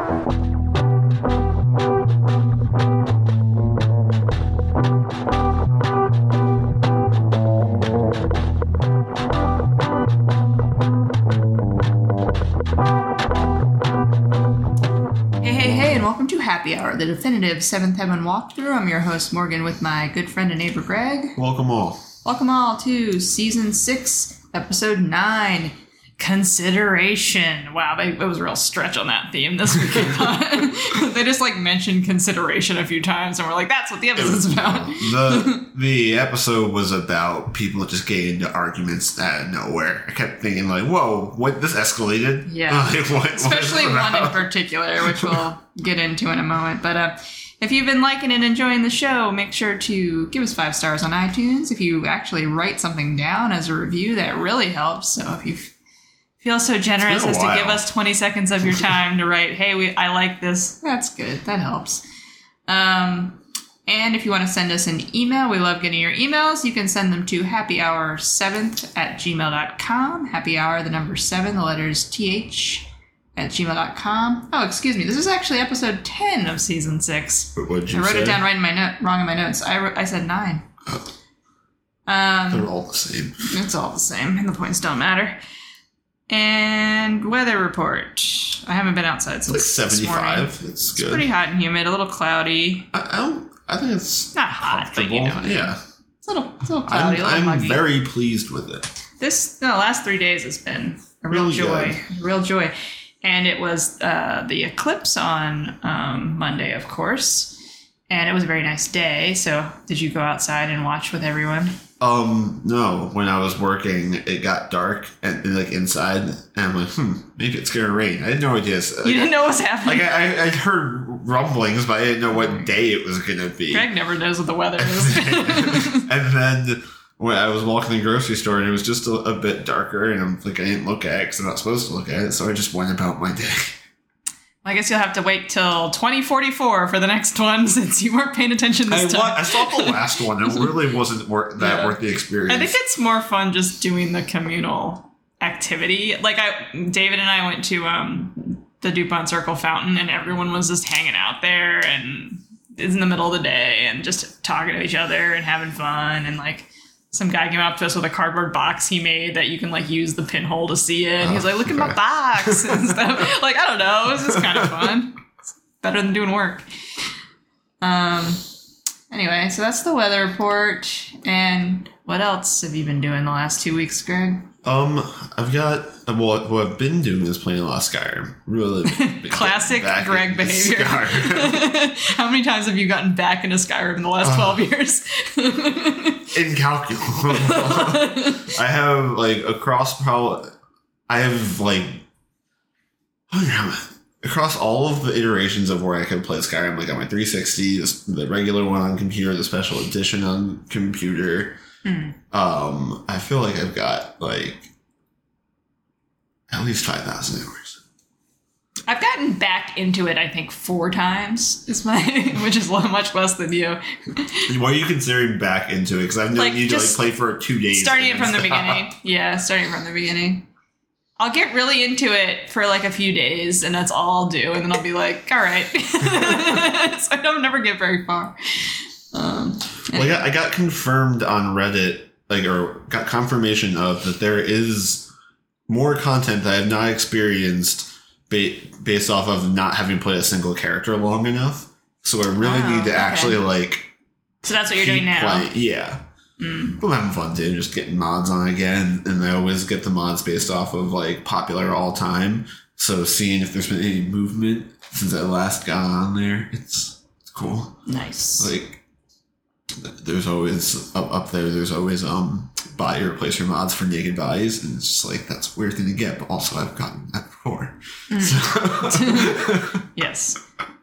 Happy Hour, the definitive Seventh Heaven walkthrough. I'm your host, Morgan, with my good friend and neighbor, Greg. Welcome all. Welcome all to Season 6, Episode 9, Consideration. Wow, it was a real stretch on that theme this week. They just, mentioned consideration a few times, and we're like, that's what the episode's about. The episode was about people just getting into arguments out of nowhere. I kept thinking, whoa, what, this escalated? Yeah. Especially one in particular, which we'll get into in a moment. But if you've been liking and enjoying the show, make sure to give us 5 stars on iTunes. If you actually write something down as a review, that really helps. So if you feel so generous as to give us 20 seconds of your time to write, hey, I like this, that's good. That helps. And if you want to send us an email, we love getting your emails. You can send them to happyhour7th@gmail.com. Happy Hour, the number 7, the letters TH @gmail.com. Oh, excuse me. This is actually episode 10 of season 6. What'd you say? I wrote it down wrong in my notes. I said 9. They're all the same. It's all the same, and the points don't matter. And weather report. I haven't been outside since 75. It's good. It's pretty hot and humid, a little cloudy. I think it's not hot, but you know. Yeah. It's a little cloudy, a little muggy. I'm very pleased with it. The last 3 days has been a real joy. A real joy. And it was the eclipse on Monday, of course. And it was a very nice day. So did you go outside and watch with everyone? No. When I was working, it got dark and inside. And I'm like, maybe it's going to rain. I had no idea. You didn't know what was happening? I'd heard rumblings, but I didn't know what day it was going to be. Greg never knows what the weather is. And then when I was walking the grocery store and it was just a bit darker, and I'm like, I didn't look at it because I'm not supposed to look at it, so I just went about my day. I guess you'll have to wait till 2044 for the next one, since you weren't paying attention this time. I saw the last one. It really wasn't worth the experience. I think it's more fun just doing the communal activity. David and I went to the DuPont Circle Fountain, and everyone was just hanging out there, and it's in the middle of the day, and just talking to each other and having fun, and some guy came up to us with a cardboard box he made that you can use the pinhole to see it. And he's like, look at my box and stuff. I don't know. It was just kind of fun. It's better than doing work. Anyway, so that's the weather report. And what else have you been doing the last 2 weeks, Greg? What I've been doing is playing a lot of Skyrim. Really classic Greg behavior. How many times have you gotten back into Skyrim in the last 12 years? Incalculable. I have across all of the iterations of where I can play Skyrim, on my 360, the regular one on computer, the special edition on computer. I feel like I've got at least 5,000 hours. I've gotten back into it, I think, 4 times, which is much less than you. What are you considering back into it? Because I've known you to play for 2 days. Starting it from the beginning. Yeah, starting from the beginning. I'll get really into it for a few days, and that's all I'll do, and then I'll be like, all right. So I don't never get very far. Anyway. I got confirmed on Reddit, or got confirmation of that there is more content that I have not experienced based off of not having played a single character long enough. So I really need to actually So that's what you're doing now? Playing. Yeah. But I'm having fun too, just getting mods on again. And I always get the mods based off of popular all time. So seeing if there's been any movement since I last got on there, it's cool. Nice. There's always up there. There's always body replacer mods for naked bodies, and it's just that's a weird thing to get. But also, I've gotten that before. So. Yes.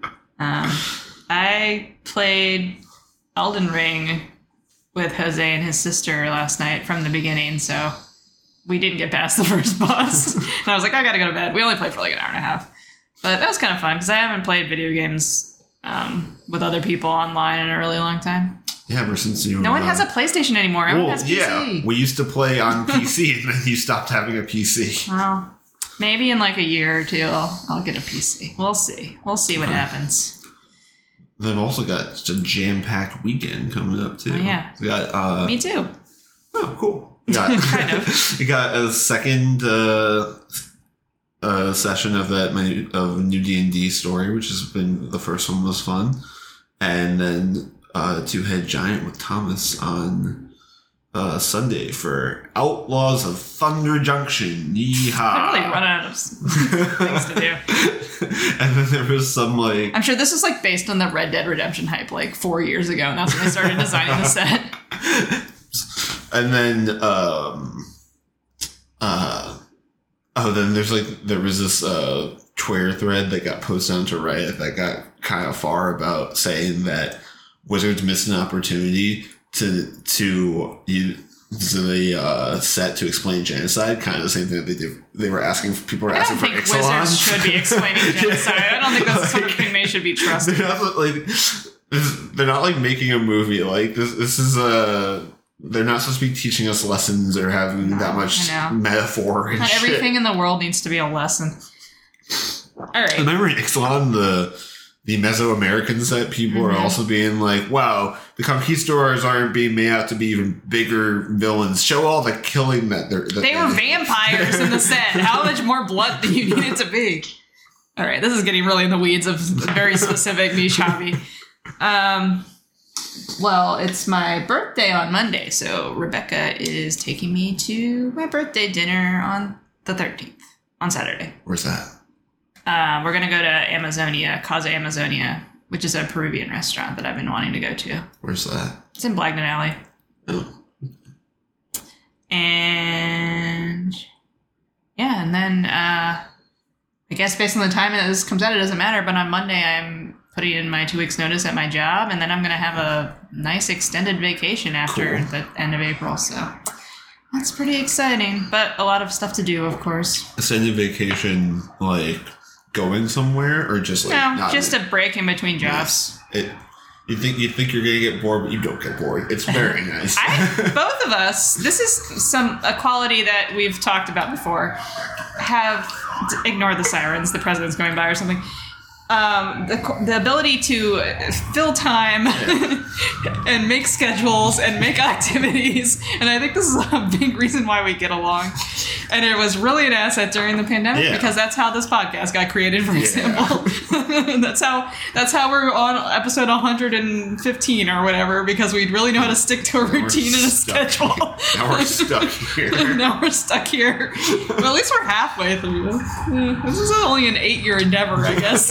I played Elden Ring with Jose and his sister last night from the beginning, so we didn't get past the first boss. And I was like, I gotta go to bed. We only played for an hour and a half, but that was kind of fun because I haven't played video games with other people online in a really long time. Yeah, ever since you. No one has a PlayStation anymore. Everyone has PC. Yeah, we used to play on PC, and then you stopped having a PC. Well, Maybe in like a year or two, I'll get a PC. We'll see. We'll see what happens. They've also got just a jam-packed weekend coming up too. Oh, yeah. We got, Me too. Oh, cool. You got, Kind of. You got a second session of that new D&D story, which has been, the first one was fun, and then Two-Head Giant with Thomas on Sunday for Outlaws of Thunder Junction. Yeehaw! I really run out of things to do. And then there was some like, I'm sure this is like based on the Red Dead Redemption hype like 4 years ago, and that's when they started designing the set. and then then there was this Twitter thread that got posted onto Reddit that got kind of far about saying that Wizards missed an opportunity to use the set to explain genocide, kind of the same thing that they did. They were asking, people were asking for Ixalan. I don't think Wizards should be explaining genocide. I don't think that's something they should be trusted. They're not like making a movie. Like this is they're not supposed to be teaching us lessons or having that much metaphor and not everything in the world needs to be a lesson. All right. Remember in Ixalan, the Mesoamerican set, people are also being like, wow, the conquistadors aren't being made out to be even bigger villains. Show all the killing that they were vampires in the set. How much more blood do you need it to be? All right, this is getting really in the weeds of very specific niche hobby. Well, it's my birthday on Monday, so Rebecca is taking me to my birthday dinner on the 13th, on Saturday. Where's that? We're going to go to Amazonia, Casa Amazonia, which is a Peruvian restaurant that I've been wanting to go to. Where's that? It's in Blagden Alley. Oh. And yeah, and then I guess based on the time that this comes out, it doesn't matter, but on Monday I'm putting in my 2 weeks notice at my job, and then I'm going to have a nice extended vacation after the end of April, so that's pretty exciting, but a lot of stuff to do, of course. Extended vacation, like going somewhere, or just like no, just a break in between jobs. Yes. You think you're gonna get bored, but you don't get bored. It's very nice. Both of us. This is a quality that we've talked about before. Have ignore the sirens. The president's going by or something. The ability to fill time and make schedules and make activities. And I think this is a big reason why we get along. And it was really an asset during the pandemic because that's how this podcast got created, for example. that's how we're on episode 115 or whatever, because we really know how to stick to a routine and a schedule. Now we're stuck here. Now we're stuck here. Well, at least we're halfway through this. This is only an 8-year endeavor, I guess.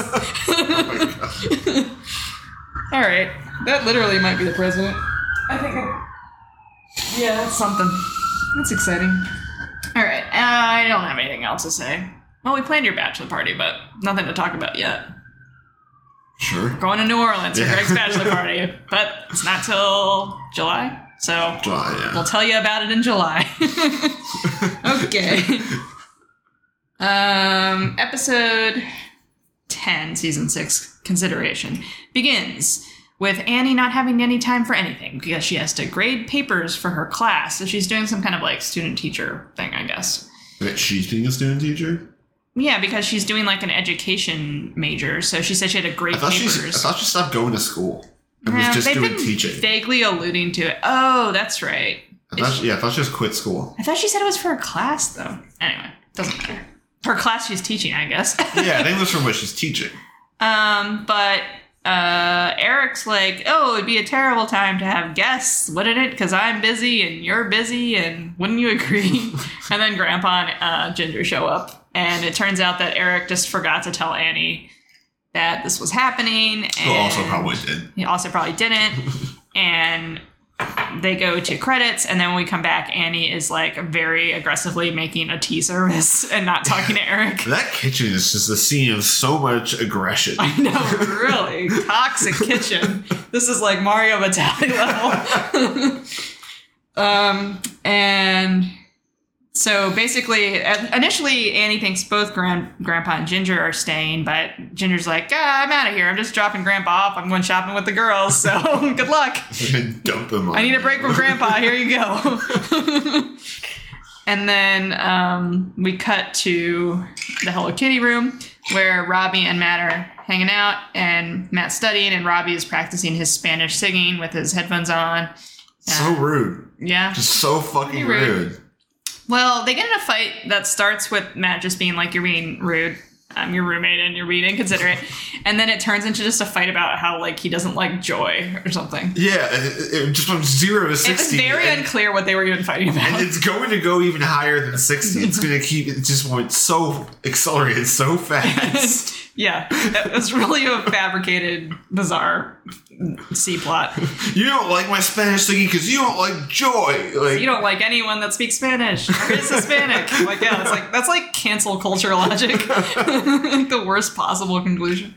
All right. That literally might be the president. I think yeah, that's something. That's exciting. All right. I don't have anything else to say. Well, we planned your bachelor party, but nothing to talk about yet. Sure. Going to New Orleans for Greg's bachelor party, but it's not till July. So we'll tell you about it in July. Okay. Episode 10, season 6, consideration, begins with Annie not having any time for anything because she has to grade papers for her class. So she's doing some kind of like student teacher thing, I guess. That she's being a student teacher? Yeah, because she's doing like an education major. So she said she had to grade papers. I thought she stopped going to school and was just doing teaching. Vaguely alluding to it. Oh, that's right. I thought she just quit school. I thought she said it was for her class, though. Anyway, doesn't matter. For class she's teaching, I guess. Yeah, I think that's from what she's teaching. But Eric's like, oh, it'd be a terrible time to have guests, wouldn't it? Because I'm busy and you're busy, and wouldn't you agree? And then Grandpa and Ginger show up, and it turns out that Eric just forgot to tell Annie that this was happening. And Who also probably did. He also probably didn't. And they go to credits, and then when we come back, Annie is like very aggressively making a tea service and not talking to Eric. That kitchen is just a scene of so much aggression. I know, really. Toxic kitchen. This is like Mario Batali level. And so basically, initially Annie thinks both Grandpa and Ginger are staying, but Ginger's like, I'm out of here. I'm just dropping Grandpa off. I'm going shopping with the girls, so good luck. Dump him on. I need a break from Grandpa. Here you go. And then we cut to the Hello Kitty room where Robbie and Matt are hanging out, and Matt's studying, and Robbie is practicing his Spanish singing with his headphones on. So rude. Yeah. Just so fucking rude. Well, they get in a fight that starts with Matt just being like, you're being rude. I'm your roommate and you're being inconsiderate. And then it turns into just a fight about how, like, he doesn't like Joy or something. Yeah, it just went 0 to 60. It was very unclear what they were even fighting about. And it's going to go even higher than 60. It's going to keep, it just went so accelerated so fast. Yeah, it was really a fabricated, bizarre C-plot. You don't like my Spanish singing because you don't like Joy. Like, you don't like anyone that speaks Spanish or is Hispanic. Like, yeah, that's like cancel culture logic. Like the worst possible conclusion.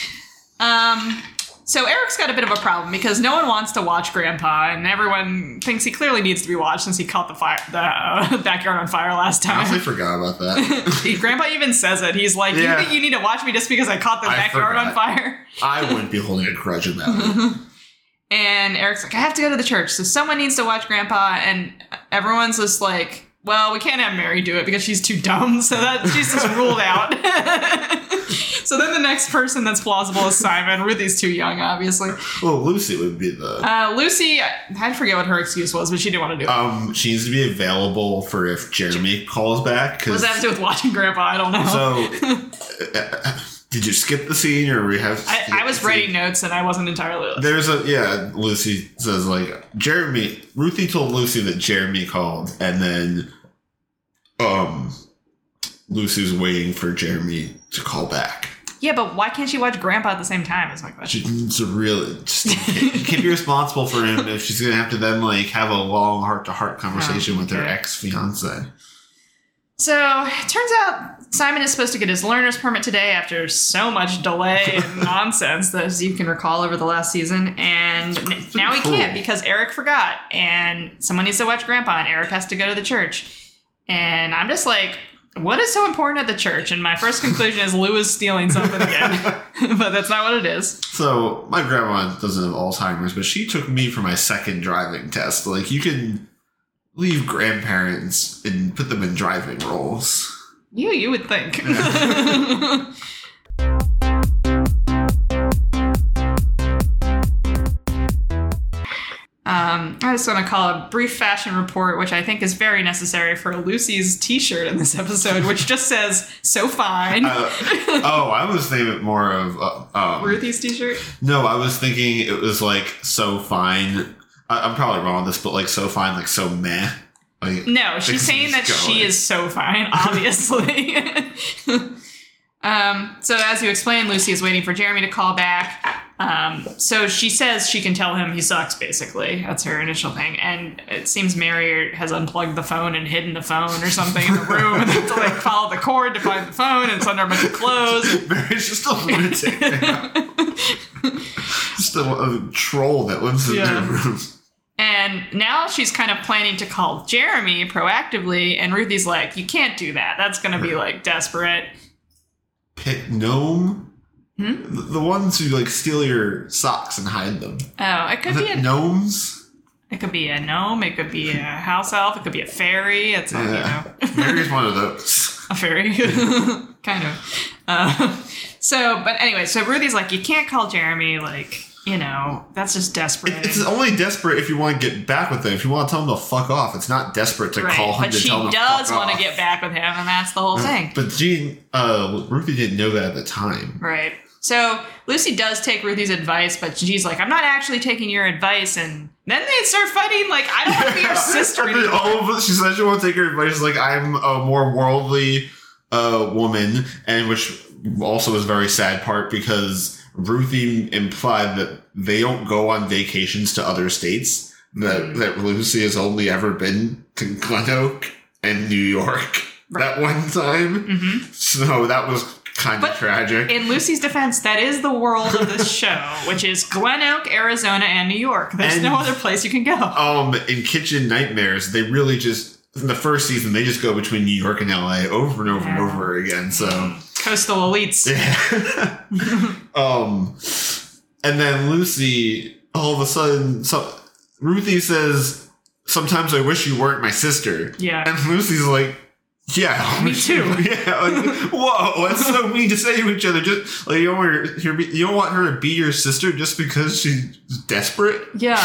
So Eric's got a bit of a problem because no one wants to watch Grandpa, and everyone thinks he clearly needs to be watched since he caught the backyard on fire last time. I honestly forgot about that. Grandpa even says it. He's like, you think you need to watch me just because I caught the backyard on fire? I wouldn't be holding a grudge about it. And Eric's like, I have to go to the church, so someone needs to watch Grandpa, and everyone's just like, well, we can't have Mary do it because she's too dumb, so that she's just ruled out. So then the next person that's plausible is Simon. Ruthie's too young, obviously. Well, Lucy would be the... Lucy, I forget what her excuse was, but she didn't want to do it. She needs to be available for if Jeremy calls back. What does that have to do with watching Grandpa? I don't know. So... Did you skip the scene, or we have? I was writing notes, and I wasn't entirely listening. Lucy says, like, Ruthie told Lucy that Jeremy called, and then Lucy's waiting for Jeremy to call back. Yeah, but why can't she watch Grandpa at the same time is my question. She needs to really can't be responsible for him if she's gonna have to then, like, have a long heart-to-heart conversation with her ex-fiance. So, it turns out Simon is supposed to get his learner's permit today after so much delay and nonsense, as you can recall over the last season. And now he can't because Eric forgot. And someone needs to watch Grandpa, and Eric has to go to the church. And I'm just like, what is so important at the church? And my first conclusion is Lou is stealing something again. But that's not what it is. So, my grandma doesn't have Alzheimer's, but she took me for my second driving test. Like, you can... leave grandparents and put them in driving roles. You would think. I just want to call a brief fashion report, which I think is very necessary for Lucy's t-shirt in this episode, which just says, so fine. I was thinking more of... Ruthie's t-shirt? No, I was thinking it was like, so fine... I'm probably wrong on this, but like so fine, like so meh. Like, no, she's saying that she is so fine, obviously. So as you explained, Lucy is waiting for Jeremy to call back. So she says she can tell him he sucks, basically. That's her initial thing. And it seems Mary has unplugged the phone and hidden the phone or something in the room and to like follow the cord to find the phone, and it's under a bunch of clothes. Mary's just a lunatic. Just a troll that lives in their room. And now she's kind of planning to call Jeremy proactively, and Ruthie's like, you can't do that. That's going to be, like, desperate. Pit gnome? The ones who, like, steal your socks and hide them. Oh, it could be gnomes? It could be a gnome. It could be a house elf. It could be a fairy. It's, you know. Mary's one of those. A fairy? Kind of. But anyway, so Ruthie's like, you can't call Jeremy, like... You know, that's just desperate. It's only desperate if you want to get back with him. If you want to tell him to fuck off, it's not desperate to call him to tell him to fuck off. But she does want to get back with him, and that's the whole thing. But Ruthie didn't know that at the time. Right. So Lucy does take Ruthie's advice, but she's like, I'm not actually taking your advice. And then they start fighting, like, I don't want to be your sister anymore. She said she won't take her advice. Like, I'm a more worldly woman, and which also is a very sad part because... Ruthie implied that they don't go on vacations to other states. That Lucy has only ever been to Glen Oak and New York that one time. Mm-hmm. So that was kind of tragic. In Lucy's defense, that is the world of this show, which is Glen Oak, Arizona, and New York. There's no other place you can go. In Kitchen Nightmares, they really just... In the first season, they just go between New York and LA over and over and over again. So... Coastal elites. Yeah. And then Lucy, all of a sudden, Ruthie says sometimes I wish you weren't my sister. Yeah. And Lucy's like, yeah. Me too. Yeah. Like, whoa, that's so mean to say to each other. Just like you don't want her to be your sister just because she's desperate. Yeah.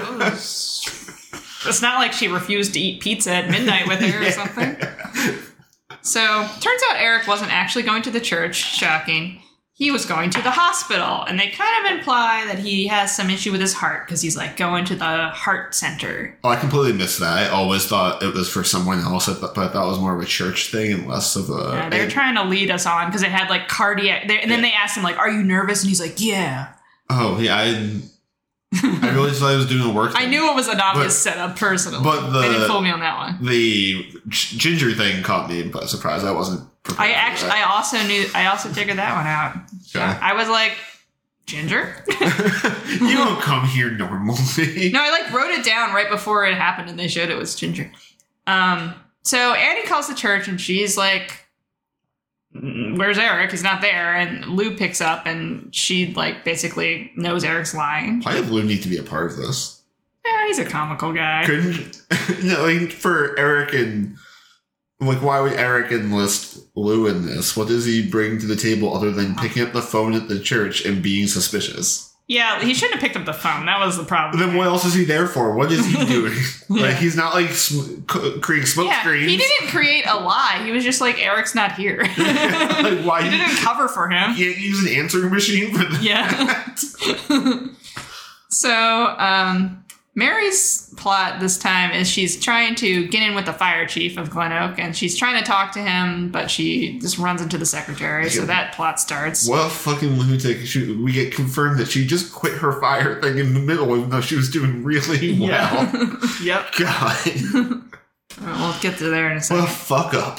It's not like she refused to eat pizza at midnight with her or something. So, turns out Eric wasn't actually going to the church. Shocking. He was going to the hospital. And they kind of imply that he has some issue with his heart because he's like going to the heart center. Oh, I completely missed that. I always thought it was for someone else, but I thought it was more of a church thing and less of a... Yeah, they're trying to lead us on because it had like cardiac... And then they asked him like, are you nervous? And he's like, yeah. Oh, yeah, I really thought I was doing a work thing. I knew it was an obvious setup personally. But they didn't fool me on that one. The ginger thing caught me by surprise. I wasn't prepared. I also figured that one out. Okay. I was like, ginger? You don't come here normally. No, I like wrote it down right before it happened and they showed it was ginger. So Annie calls the church and she's like, where's Eric? He's not there. And Lou picks up and she like basically knows Eric's lying. Why did Lou need to be a part of this? Yeah, he's a comical guy. Like for Eric and like why would Eric enlist Lou in this? What does he bring to the table other than picking up the phone at the church and being suspicious? Yeah, he shouldn't have picked up the phone. That was the problem. Then what else is he there for? What is he doing? Like he's not like creating smoke screens. He didn't create a lie. He was just like, Eric's not here. Like, why he didn't cover for him. You can't use an answering machine for that. Yeah. So, Mary's plot this time is she's trying to get in with the fire chief of Glen Oak, and she's trying to talk to him, but she just runs into the secretary, so that plot starts. What a fucking lunatic. We get confirmed that she just quit her fire thing in the middle, even though she was doing really well. Yep. God. We'll get to there in a second. What a fuck up.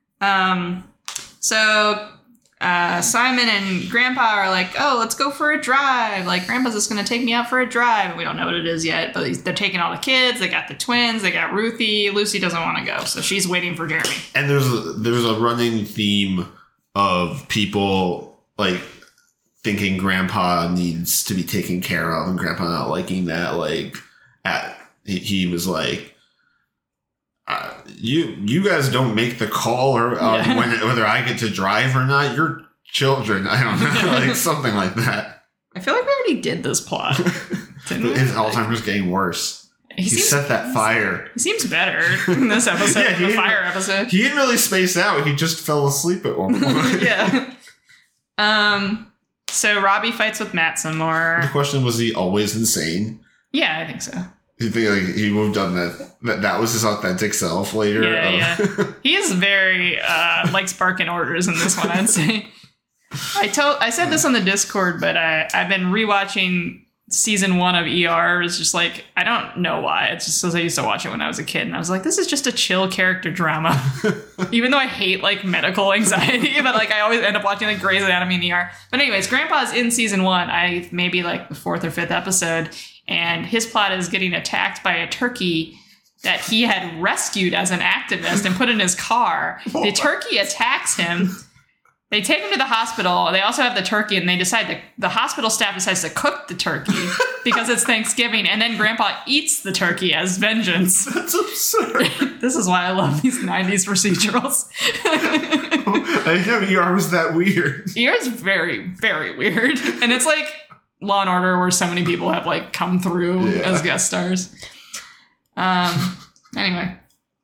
So Simon and Grandpa are like, oh, let's go for a drive. Like, Grandpa's just going to take me out for a drive. And we don't know what it is yet, but they're taking all the kids. They got the twins. They got Ruthie. Lucy doesn't want to go, so she's waiting for Jeremy. And there's a running theme of people, like, thinking Grandpa needs to be taken care of and Grandpa not liking that. Like, he was like, you guys don't make the call or whether I get to drive or not. You're children. I don't know, like something like that. I feel like we already did this plot. His Alzheimer's getting worse. He set that fire. He seems better in this episode, the fire episode. He didn't really space out. He just fell asleep at one point. Yeah. So Robbie fights with Matt some more. The question was he always insane? Yeah, I think so. You think like he would have done that was his authentic self later? Yeah. He is very likes barking orders in this one, I'd say. I said this on the Discord, but I've been rewatching season 1 of ER. It's just like, I don't know why. It's just because I used to watch it when I was a kid, and I was like, this is just a chill character drama. Even though I hate like medical anxiety, but like I always end up watching like Grey's Anatomy and ER. But anyways, Grandpa's in season 1. Maybe like the 4th or 5th episode. And his plot is getting attacked by a turkey that he had rescued as an activist and put in his car. The turkey attacks him. They take him to the hospital. They also have the turkey, and they decide the hospital staff decides to cook the turkey because it's Thanksgiving. And then Grandpa eats the turkey as vengeance. That's absurd. This is why I love these 90s procedurals. I didn't know ER was that weird. ER is very, very weird. And it's like Law and Order, where so many people have like come through as guest stars. Anyway.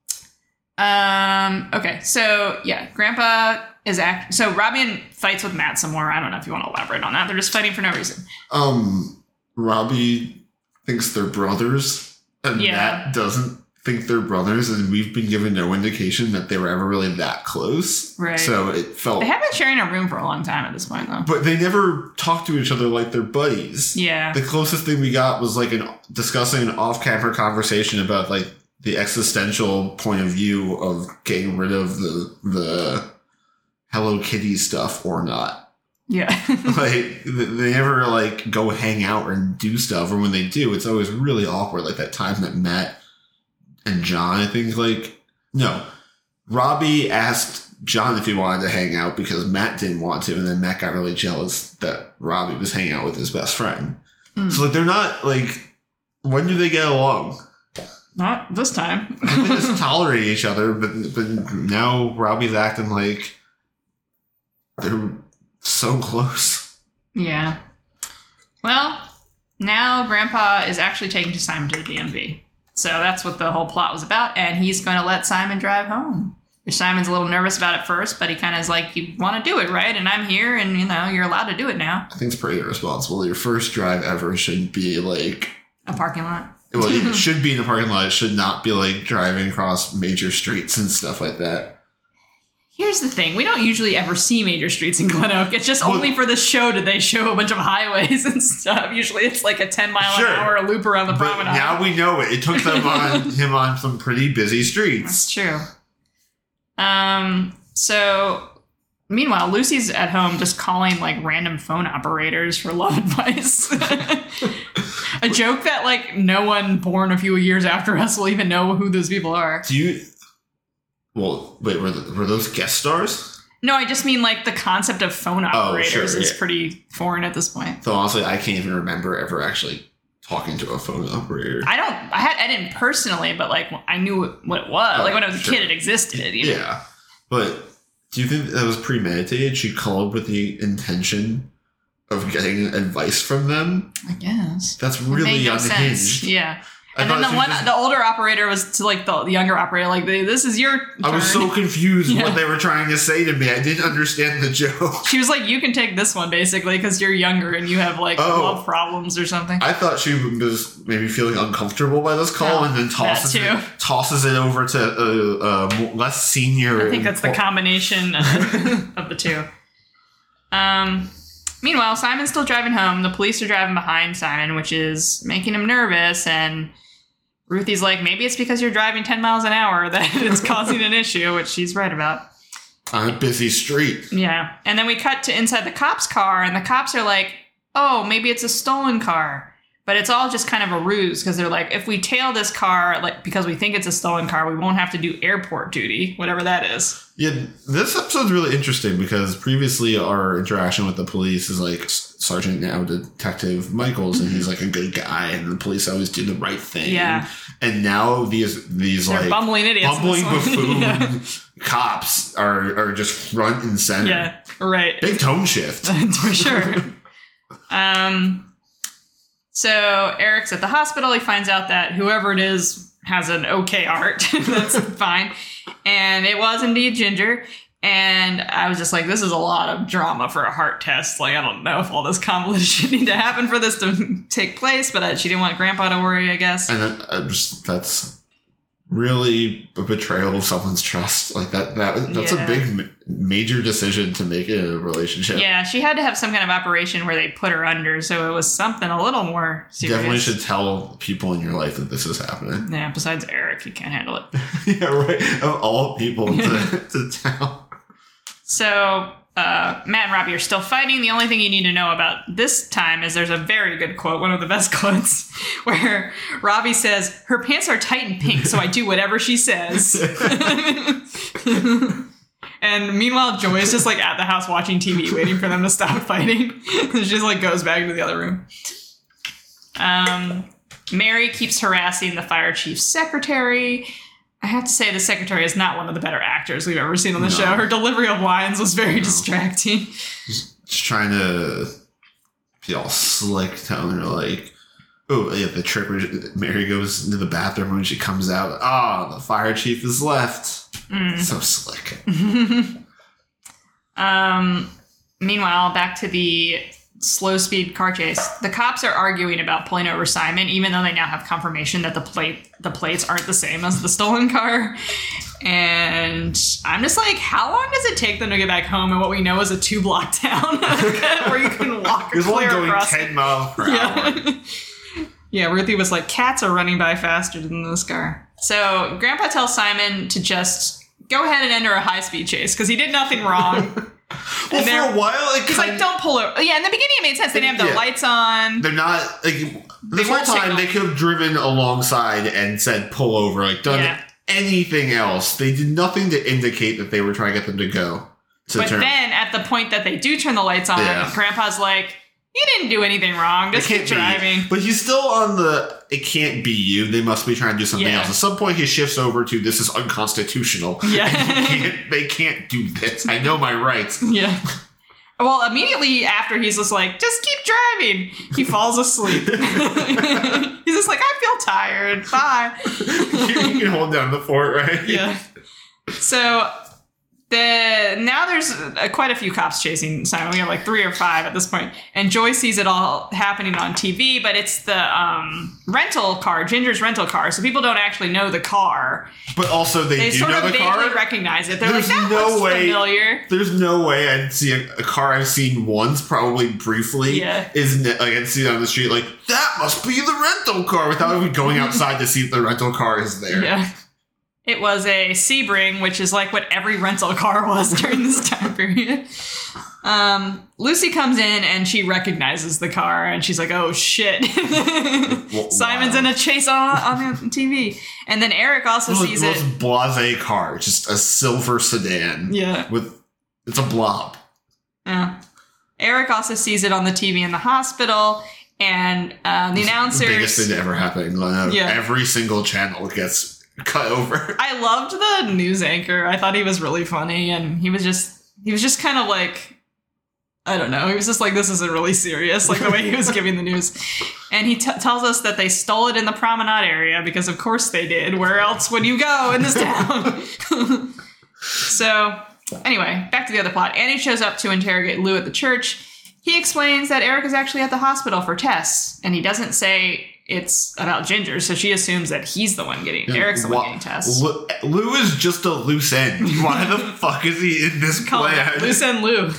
Okay, so yeah, Grandpa is so Robbie fights with Matt some more. I don't know if you want to elaborate on that. They're just fighting for no reason. Robbie thinks they're brothers, and Matt doesn't think they're brothers, and we've been given no indication that they were ever really that close. Right. So it felt... They have been sharing a room for a long time at this point, though. But they never talk to each other like they're buddies. Yeah. The closest thing we got was like discussing an off-camera conversation about like the existential point of view of getting rid of the Hello Kitty stuff or not. Yeah. Like, they never like go hang out and do stuff, or when they do, it's always really awkward. Like that time that Matt and John, I think, like, no, Robbie asked John if he wanted to hang out because Matt didn't want to, and then Matt got really jealous that Robbie was hanging out with his best friend. So like, they're not like, when do they get along? Not this time. We just tolerate each other, but now Robbie's acting like they're so close. Yeah. Well, now Grandpa is actually taking Simon to the DMV. So that's what the whole plot was about, and he's going to let Simon drive home. Simon's a little nervous about it first, but he kind of is like, you want to do it, right? And I'm here, and, you're allowed to do it now. I think it's pretty irresponsible. Your first drive ever should be, like... a parking lot. Well, it should be in a parking lot. It should not be, like, driving across major streets and stuff like that. Here's the thing. We don't usually ever see major streets in Glen Oak. It's just only for the show did they show a bunch of highways and stuff. Usually it's like a 10-mile-an-hour loop around the promenade. Now we know it. It took him on some pretty busy streets. That's true. So meanwhile, Lucy's at home just calling like random phone operators for love advice. A joke that like no one born a few years after us will even know who those people are. Well, wait, were those guest stars? No, I just mean like the concept of phone operators is pretty foreign at this point. So honestly, I can't even remember ever actually talking to a phone operator. I didn't personally, but like I knew what it was. Like when I was a kid, it existed. Yeah, but do you think that was premeditated? She called with the intention of getting advice from them? I guess that's really unhinged. Sense. Yeah. And then the older operator was to like the younger operator, like, this is your turn. I was so confused what they were trying to say to me. I didn't understand the joke. She was like, you can take this one, basically, because you're younger and you have, like, love problems or something. I thought she was maybe feeling uncomfortable by this call and then tosses it over to less senior. I think that's the combination of the two. Meanwhile, Simon's still driving home. The police are driving behind Simon, which is making him nervous, and Ruthie's like, maybe it's because you're driving 10 miles an hour that it's causing an issue, which she's right about. On a busy street. Yeah. And then we cut to inside the cop's car, and the cops are like, oh, maybe it's a stolen car. But it's all just kind of a ruse, because they're like, if we tail this car, like, because we think it's a stolen car, we won't have to do airport duty, whatever that is. Yeah, this episode's really interesting, because previously our interaction with the police is like Sergeant, now Detective Michaels, and he's like a good guy, and the police always do the right thing. Yeah. And now these they're like bumbling idiots, bumbling buffoon cops are just front and center. Yeah, right. Big tone shift. For sure. So Eric's at the hospital. He finds out that whoever it is has an okay heart. That's fine. And it was indeed Ginger. And I was just like, this is a lot of drama for a heart test. Like, I don't know if all this convoluted shit need to happen for this to take place, but she didn't want Grandpa to worry, I guess. And that's really a betrayal of someone's trust. Like that's a big major decision to make in a relationship. Yeah, she had to have some kind of operation where they put her under, so it was something a little more serious. Definitely should tell people in your life that this is happening. Yeah, besides Eric, he can't handle it. Yeah, right. Of all people to tell. So Matt and Robbie are still fighting. The only thing you need to know about this time is there's a very good quote, one of the best quotes, where Robbie says, her pants are tight and pink, so I do whatever she says. And meanwhile, Joy's just like at the house watching TV, waiting for them to stop fighting. She just like goes back to the other room. Mary keeps harassing the fire chief's secretary. I have to say the secretary is not one of the better actors we've ever seen on the show. Her delivery of lines was very distracting. She's trying to be all slick, telling her like, oh, yeah, the trick where Mary goes into the bathroom when she comes out. Oh, the fire chief is left. So slick. Meanwhile, back to the slow speed car chase. The cops are arguing about pulling over Simon, even though they now have confirmation that the plates aren't the same as the stolen car. And I'm just like, how long does it take them to get back home in what we know is a 2-block town where you can walk or clear across? Going 10 miles per hour. Yeah, Ruthie was like, cats are running by faster than this car. So Grandpa tells Simon to just go ahead and enter a high-speed chase because he did nothing wrong. Well, for a while, he's like, don't pull over. Yeah, in the beginning it made sense. They didn't have their lights on. They're not, like, this whole time they could have driven alongside and said pull over, like, done anything else. They did nothing to indicate that they were trying to get them to go. But then, at the point that they do turn the lights on, Grandpa's like, he didn't do anything wrong. Just keep driving. But he's still on the, it can't be you. They must be trying to do something else. At some point, he shifts over to, this is unconstitutional. Yeah. They can't do this. I know my rights. Yeah. Well, immediately after, he's just like, just keep driving. He falls asleep. He's just like, I feel tired. Bye. You can hold down the fort, right? Yeah. So now there's quite a few cops chasing Simon. We have like 3 or 5 at this point. And Joy sees it all happening on TV, but it's the rental car, Ginger's rental car. So people don't actually know the car. But also they do know the car. They vaguely recognize it. They're like, that looks familiar. There's no way I'd see a car I've seen once, probably briefly. Yeah. Isn't it? Like, I'd see it on the street, like, that must be the rental car, without even going outside to see if the rental car is there. Yeah. It was a Sebring, which is like what every rental car was during this time period. Lucy comes in and she recognizes the car and she's like, oh shit. Simon's in a chase on the TV. And then Eric also sees it. It's the most blasé car, just a silver sedan. Yeah. It's a blob. Yeah. Eric also sees it on the TV in the hospital. And the announcers. The biggest thing to ever happen. Every single channel gets cut over. I loved the news anchor. I thought he was really funny, and he was just kind of like, I don't know. He was just like, this isn't really serious, like the way he was giving the news. And he tells us that they stole it in the promenade area because of course they did. Where else would you go in this town? So anyway, back to the other plot. Annie shows up to interrogate Lou at the church. He explains that Eric is actually at the hospital for tests, and he doesn't say it's about Ginger, so she assumes that he's the one Eric's the one getting tests. Lou is just a loose end. Why the fuck is he in this plan? Loose end Lou.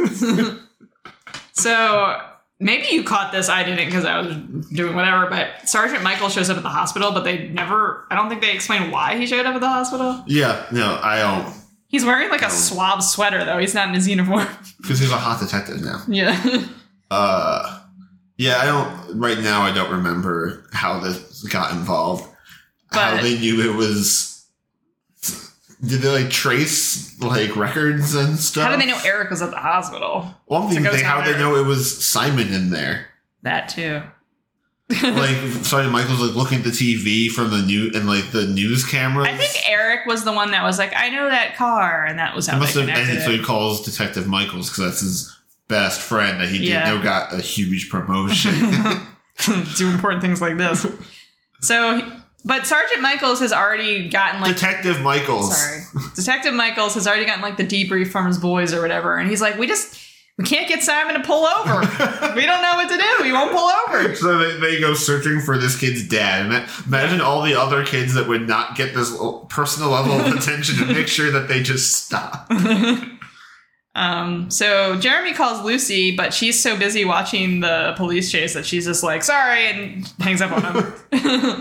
So maybe you caught this. I didn't because I was doing whatever. But Sergeant Michael shows up at the hospital, but I don't think they explain why he showed up at the hospital. Yeah, no, I don't. He's wearing like a swab sweater though. He's not in his uniform. Because he's a hot detective now. Yeah. Yeah, right now I don't remember how this got involved. How they knew it was, did they like trace like records and stuff? How did they know Eric was at the hospital? Well, I'm thinking how did they know it was Simon in there? That too. Like, Sergeant Michael's like looking at the TV from the news cameras. I think Eric was the one that was like, I know that car, and that was how they connected it. So he calls Detective Michaels because that's his best friend that he didn't know got a huge promotion. Do important things like this. But Sergeant Michaels has already gotten like... Detective Michaels has already gotten like the debrief from his boys or whatever. And he's like, we can't get Simon to pull over. We don't know what to do. He won't pull over. So they go searching for this kid's dad. Imagine all the other kids that would not get this personal level of attention to make sure that they just stop. So Jeremy calls Lucy, but she's so busy watching the police chase that she's just like, sorry, and hangs up on him.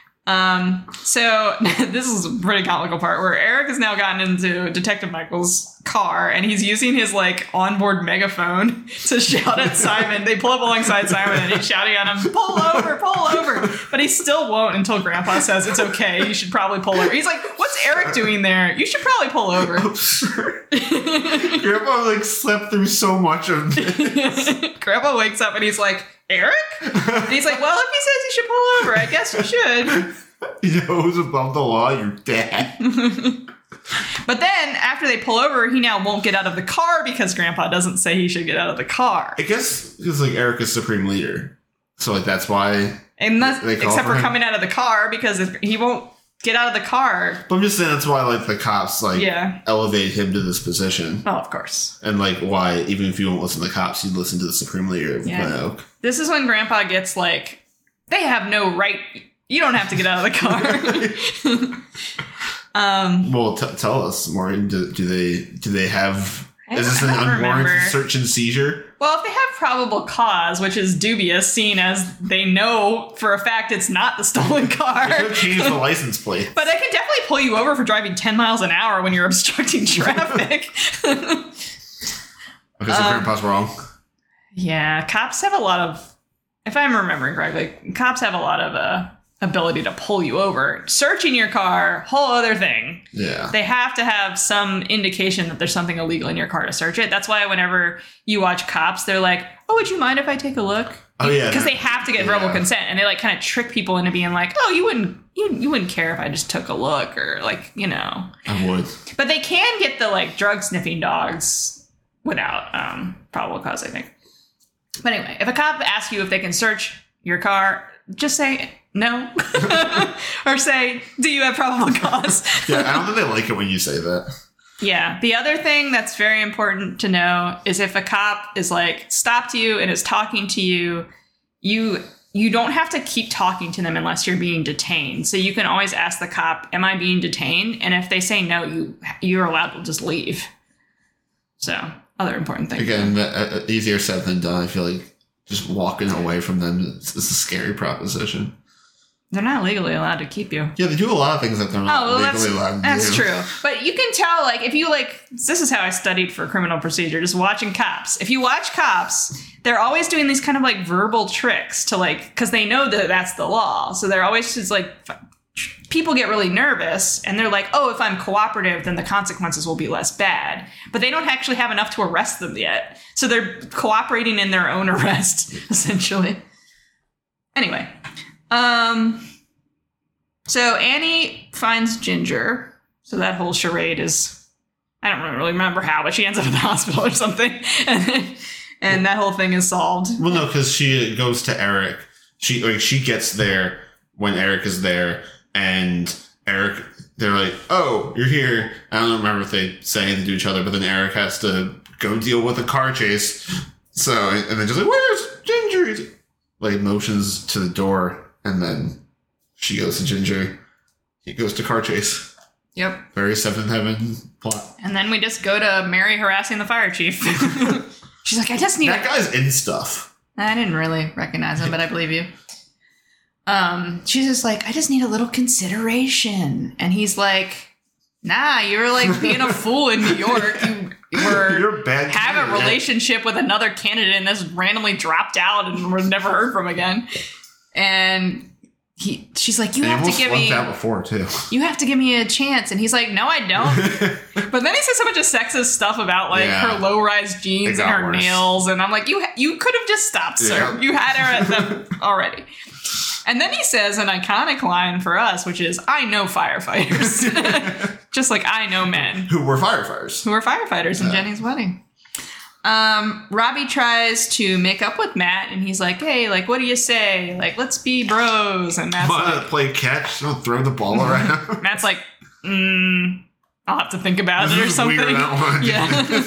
So this is a pretty comical part where Eric has now gotten into Detective Michael's car and he's using his like onboard megaphone to shout at Simon. They pull up alongside Simon and he's shouting at him, pull over, but he still won't until Grandpa says it's okay, you should probably pull over. He's like, what's Eric doing there? You should probably pull over. I'm sure. Grandpa like slept through so much of this. Grandpa wakes up and he's like, Eric? And he's like, well, if he says you should pull over, I guess you should. You know who's above the law? Your dad. But then, after they pull over, he now won't get out of the car because Grandpa doesn't say he should get out of the car. I guess because like Eric is supreme leader, so like that's why. And except for coming out of the car because he won't get out of the car. But I'm just saying that's why like the cops elevate him to this position. Oh, of course. And like why even if you won't listen to the cops, you'd listen to the supreme leader of Glen Oak. This is when Grandpa gets like, they have no right. You don't have to get out of the car. Well, tell us, Morgan. Do they have? Is this an unwarranted search and seizure? Well, if they have probable cause, which is dubious, seeing as they know for a fact it's not the stolen car. They could change the license plate. But they can definitely pull you over for driving 10 miles an hour when you're obstructing traffic. Okay, so Grandpa's wrong. Yeah, cops have a lot of. If I'm remembering correctly, cops have a lot of ability to pull you over. Searching your car, whole other thing. Yeah. They have to have some indication that there's something illegal in your car to search it. That's why whenever you watch Cops, they're like, oh, would you mind if I take a look? Oh, yeah. Because they have to get verbal consent, and they like kind of trick people into being like, oh, you wouldn't care if I just took a look, or like, you know. I would. But they can get the like drug sniffing dogs without probable cause, I think. But anyway, if a cop asks you if they can search your car, just say no. Or say, do you have probable cause? Yeah, I don't think they like it when you say that. Yeah. The other thing that's very important to know is if a cop is like stopped you and is talking to you, you don't have to keep talking to them unless you're being detained. So you can always ask the cop, am I being detained? And if they say no, you're allowed to just leave. So other important thing. Again, easier said than done. I feel like just walking away from them is a scary proposition. They're not legally allowed to keep you. Yeah, they do a lot of things that they're not legally allowed to do. That's true. But you can tell, like, if you, like, this is how I studied for criminal procedure, just watching Cops. If you watch Cops, they're always doing these kind of, like, verbal tricks to, like, because they know that that's the law. So they're always just, like, people get really nervous, and they're like, oh, if I'm cooperative, then the consequences will be less bad. But they don't actually have enough to arrest them yet. So they're cooperating in their own arrest, essentially. Anyway. So Annie finds Ginger. So that whole charade is, I don't really remember how, but she ends up in the hospital or something. And that whole thing is solved. Well, no, because she goes to Eric. She gets there when Eric is there, and Eric, they're like, oh, you're here. I don't remember if they say anything to each other, but then Eric has to go deal with a car chase. So, and then just like, where's Ginger? He's like motions to the door. And then she goes to Ginger. He goes to car chase. Yep. Very Seventh Heaven plot. And then we just go to Mary harassing the fire chief. She's like, I just need that guy's in stuff. I didn't really recognize him, but I believe you. She's just like, I just need a little consideration. And he's like, nah, you're like being a fool in New York. You're a bad have a relationship with another candidate and this randomly dropped out and was never heard from again. And she's like, you have to give me that before too. You have to give me a chance. And he's like, no, I don't. But then he says a bunch of sexist stuff about like her low-rise jeans and her nails. And I'm like, you could have just stopped, sir. You had her at them already. And then he says an iconic line for us, which is, I know firefighters. Just like I know men. Who were firefighters in Jenny's wedding. Robbie tries to make up with Matt, and he's like, hey, like, what do you say? Like, let's be bros. And Matt's like, play catch, don't throw the ball around. Matt's like, I'll have to think about it or something. Weird, yeah.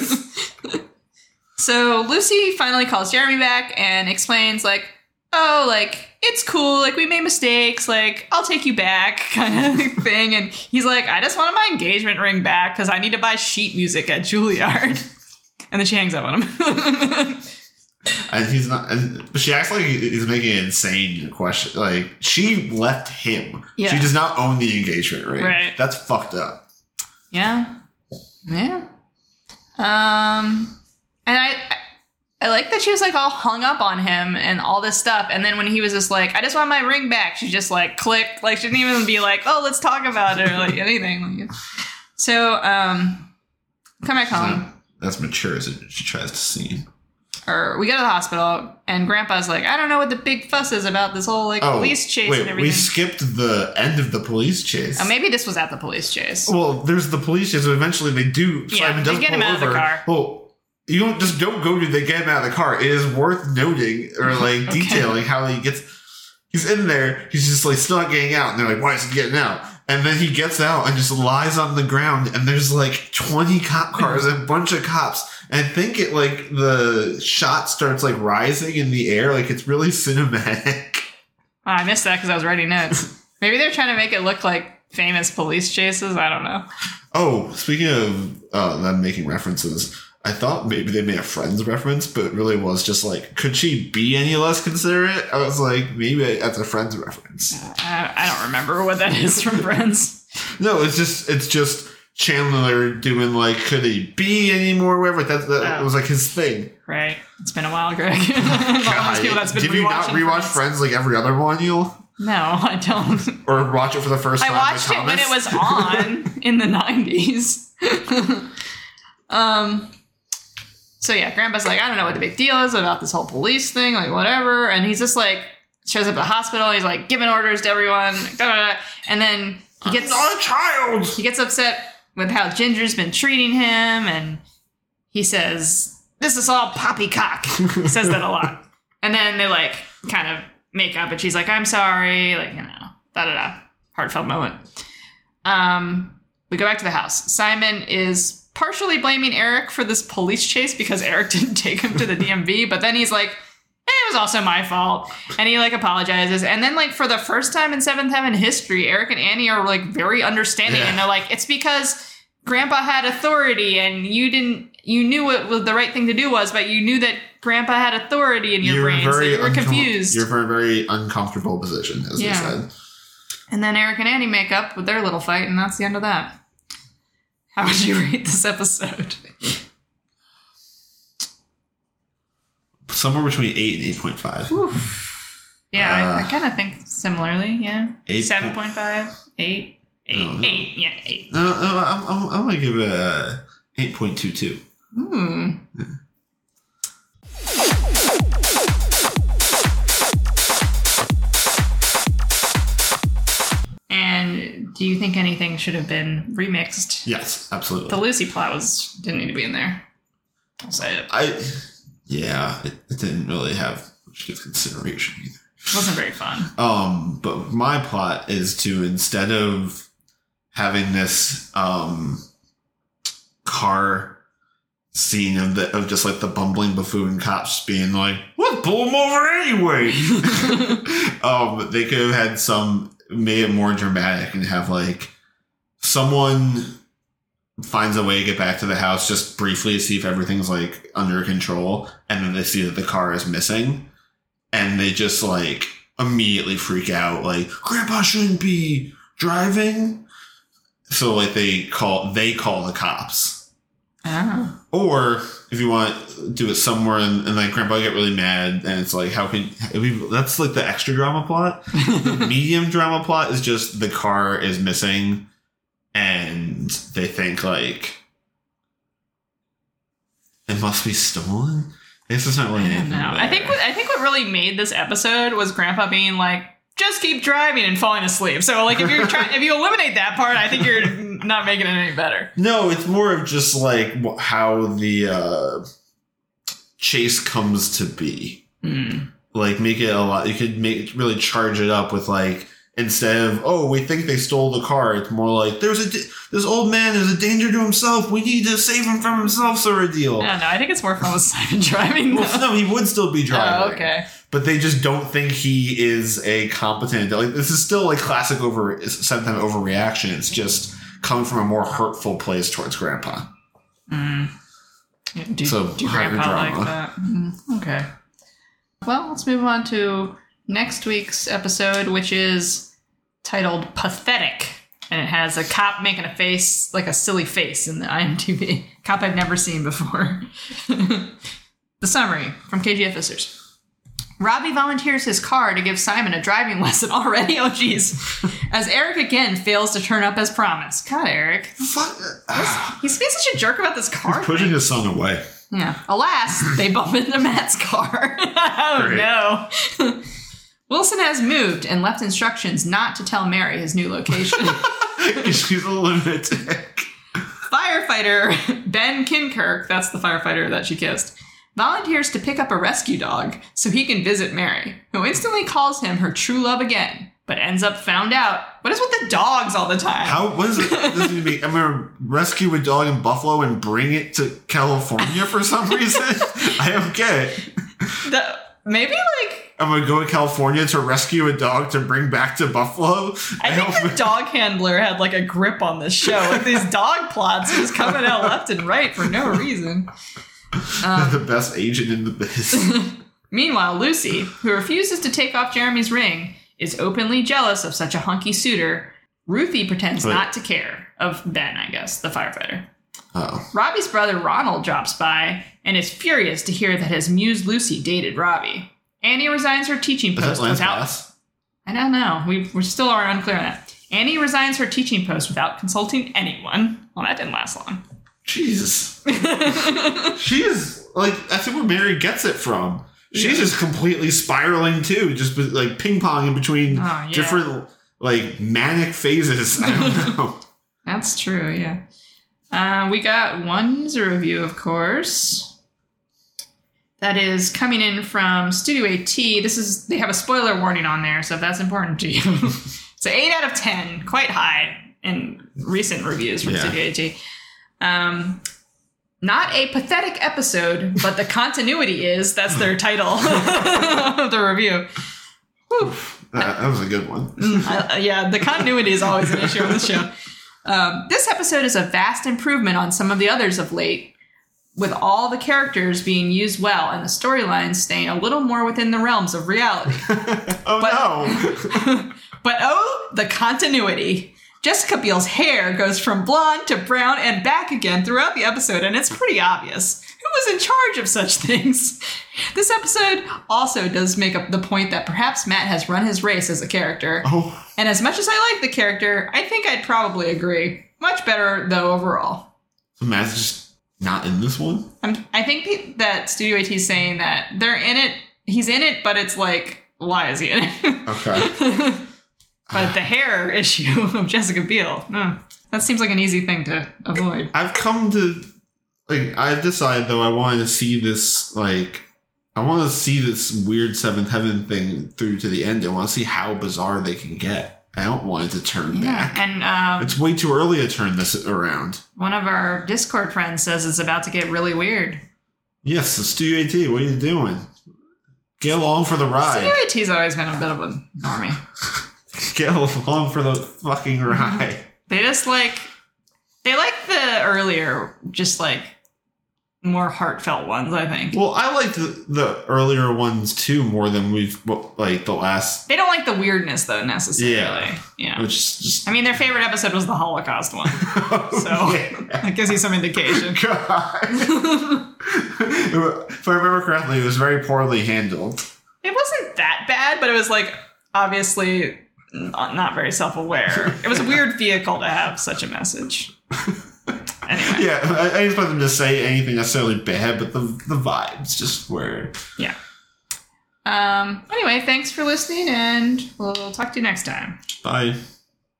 So Lucy finally calls Jeremy back and explains, like, oh, like, it's cool, like, we made mistakes, like, I'll take you back, kind of thing. And he's like, I just wanted my engagement ring back because I need to buy sheet music at Juilliard. And then she hangs up on him. And he's not. But she acts like he's making an insane question. Like, she left him. Yeah. She does not own the engagement ring. Right. That's fucked up. Yeah. Yeah. And I like that she was like all hung up on him and all this stuff. And then when he was just like, I just want my ring back, she just like clicked. Like, she didn't even be like, oh, let's talk about it or like anything. So, come back home. That's mature as she tries to seem. Or we go to the hospital, and Grandpa's like, I don't know what the big fuss is about this whole like police chase and everything. We skipped the end of the police chase. Oh, maybe this was at the police chase. Well, there's the police chase, but eventually they do. Simon does get him out of the car. Well, you don't go to they get him out of the car. It is worth noting or like detailing how he's in there. He's just like still not getting out, and they're like, why is he getting out? And then he gets out and just lies on the ground, and there's like 20 cop cars and a bunch of cops. And I think it like the shot starts like rising in the air, like it's really cinematic. Oh, I missed that because I was writing notes. Maybe they're trying to make it look like famous police chases. I don't know. Oh, speaking of them making references, I thought maybe they made a Friends reference, but it really was just like, could she be any less considerate? I was like, maybe that's a Friends reference. I don't remember what that is from Friends. No, it's just Chandler doing like, could he be any more? Whatever. That was like his thing. Right. It's been a while, Greg. God, did you not rewatch Friends like every other millennial? No, I don't. Or watch it for the first time? I watched it when it was on in the 90s. So yeah, Grandpa's like, I don't know what the big deal is about this whole police thing, like whatever. And he's just like, shows up at the hospital. And he's like giving orders to everyone. And then he gets not a child. He gets upset with how Ginger's been treating him. And he says, this is all poppycock. He says that a lot. And then they like kind of make up and she's like, I'm sorry. Like, heartfelt moment. We go back to the house. Simon is partially blaming Eric for this police chase because Eric didn't take him to the DMV, but then he's like, it was also my fault. And he like apologizes. And then like for the first time in Seventh Heaven history, Eric and Annie are like very understanding. Yeah. And they're like, it's because Grandpa had authority and you knew what the right thing to do was, but you knew that Grandpa had authority in your brain, so you were confused. You're in a very uncomfortable position, as they said. And then Eric and Annie make up with their little fight, and that's the end of that. How would you rate this episode? Somewhere between 8 and 8.5. Oof. Yeah, I kind of think similarly, yeah. 7.5, 8, 8, yeah, 8. I'm going to give it a 8.22. Yeah. And do you think anything should have been remixed? Yes, absolutely. The Lucy plot didn't need to be in there. I'll say it. It didn't really have much good consideration either. It wasn't very fun. But my plot is to, instead of having this car scene of just like the bumbling buffoon cops being like, let's pull him over anyway. They could have had made it more dramatic and have like someone finds a way to get back to the house just briefly to see if everything's like under control, and then they see that the car is missing and they just like immediately freak out, like Grandpa shouldn't be driving. So like they call the cops. Oh. Or if you want to do it somewhere and like Grandpa get really mad and it's like, that's like the extra drama plot. The medium drama plot is just the car is missing and they think like it must be stolen. I guess it's not really anything. No, I think what really made this episode was Grandpa being like, just keep driving and falling asleep. So like if you eliminate that part, I think you're not making it any better. No, it's more of just like how the chase comes to be. Like make it a lot. You could really charge it up with like, instead of, we think they stole the car, it's more like this old man is a danger to himself. We need to save him from himself, sort of deal. No, I think it's more fun with Simon driving. Well, no, he would still be driving. Oh, okay. But they just don't think he is a competent. Like this is still like classic Seventh Heaven overreaction. It's just coming from a more hurtful place towards Grandpa. Do Grandpa like that? Okay. Well, let's move on to next week's episode, which is titled Pathetic. And it has a cop making a face, like a silly face in the IMDb. Cop I've never seen before. The summary from KGF Visitors. Robbie volunteers his car to give Simon a driving lesson already. Oh, jeez. As Eric again fails to turn up as promised. God, Eric. He's being such a jerk about this car. He's pushing his son away. Yeah. Alas, they bump into Matt's car. Oh, great. No. Wilson has moved and left instructions not to tell Mary his new location. She's a lunatic. Firefighter Ben Kinkirk, that's the firefighter that she kissed, volunteers to pick up a rescue dog so he can visit Mary, who instantly calls him her true love again, but ends up found out. What is with the dogs all the time? What is it? I'm going to rescue a dog in Buffalo and bring it to California for some reason? I don't get it. Maybe like... I'm going to go to California to rescue a dog to bring back to Buffalo. I think the dog handler had like a grip on this show. Like these dog plots just coming out left and right for no reason. The best agent in the biz. Meanwhile, Lucy, who refuses to take off Jeremy's ring, is openly jealous of such a hunky suitor. Ruthie pretends not to care. Of Ben, I guess, the firefighter. Uh-oh. Robbie's brother Ronald drops by and is furious to hear that his muse Lucy dated Robbie. Annie resigns her teaching post without... I don't know. We still are unclear on that. Annie resigns her teaching post without consulting anyone. Well, that didn't last long. Jesus. She is, like, I think where Mary gets it from. She's just completely spiraling, too. Just, like, ping-ponging between different, like, manic phases. I don't know. That's true, yeah. We got one user review, of course. That is coming in from Studio AT. They have a spoiler warning on there, so if that's important to you. It's an 8 out of 10, quite high in recent reviews from Studio AT. Not a pathetic episode, but the continuity is. That's their title of the review. Whew. That was a good one. The continuity is always an issue on the show. This episode is a vast improvement on some of the others of late, with all the characters being used well and the storylines staying a little more within the realms of reality. No. But the continuity. Jessica Biel's hair goes from blonde to brown and back again throughout the episode, and it's pretty obvious. Who was in charge of such things? This episode also does make up the point that perhaps Matt has run his race as a character. Oh. And as much as I like the character, I think I'd probably agree. Much better, though, overall. So Matt's just not in this one? I think that Studio AT is saying that they're in it, he's in it, but it's like, why is he in it? Okay. But the hair issue of Jessica Biel, that seems like an easy thing to avoid. I've come to, like, I've decided, though, I want to see this, like, I want to see this weird Seventh Heaven thing through to the end. I want to see how bizarre they can get. I don't want it to turn back. And it's way too early to turn this around. One of our Discord friends says it's about to get really weird. Yes, so Studio AT, what are you doing? Get along for the ride. Studio AT's always been a bit of a normie. Get along for the fucking ride. They like the earlier, just like more heartfelt ones, I think. Well, I like the earlier ones too more than like the last. They don't like the weirdness though necessarily. Yeah. Which is just. I mean, their favorite episode was the Holocaust one, so that gives you some indication. God. If I remember correctly, it was very poorly handled. It wasn't that bad, but it was like obviously not very self-aware. It was a weird vehicle to have such a message. Anyway. Yeah, I didn't expect them to say anything necessarily bad, but the vibes just were. Yeah. Anyway, thanks for listening, and we'll talk to you next time. Bye.